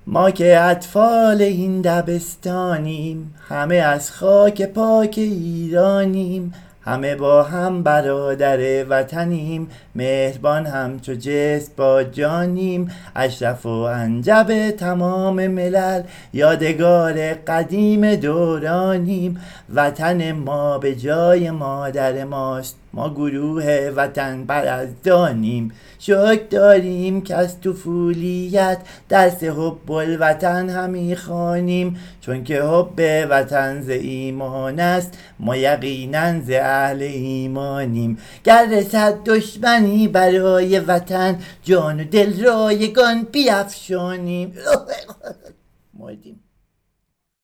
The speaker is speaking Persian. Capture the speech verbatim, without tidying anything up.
ما که اطفال این دبستانیم، همه از خاک پاک ایرانیم. همه با هم برادر وطنیم، مهربان همچو جسم با جانیم. اشرف و انجب تمام ملل، یادگار قدیم دورانیم. وطن ما به جای مادر ماست، ما گروه وطن پرستانیم. شکر داریم که از طفولیت درس حب الوطن همی خوانیم. چون که حب وطن ز ایمان است، ما یقینا ز اهل ایمانیم. گر رسد دشمنی برای وطن، جان و دل رایگان بیفشانیم. مردیم.